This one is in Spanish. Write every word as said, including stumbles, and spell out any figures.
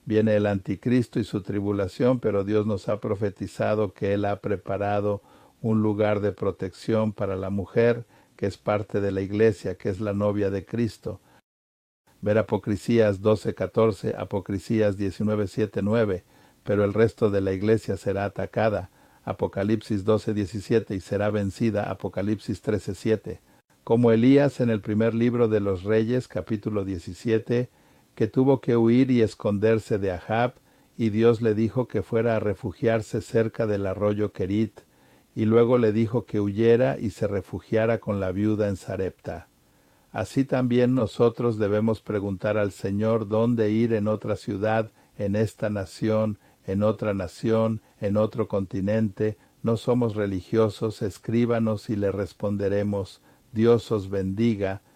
Viene el anticristo y su tribulación, pero Dios nos ha profetizado que Él ha preparado un lugar de protección para la mujer, que es parte de la iglesia, que es la novia de Cristo. Ver Apocrisías doce catorce, Apocrisías diecinueve siete nueve, pero el resto de la iglesia será atacada. Apocalipsis doce diecisiete, y será vencida. Apocalipsis trece siete. Como Elías en el primer libro de los Reyes, capítulo diecisiete, que tuvo que huir y esconderse de Ahab, y Dios le dijo que fuera a refugiarse cerca del arroyo Querit, y luego le dijo que huyera y se refugiara con la viuda en Sarepta. Así también nosotros debemos preguntar al Señor dónde ir en otra ciudad, en esta nación, en otra nación, en otro continente. No somos religiosos, escríbanos y le responderemos: Dios os bendiga.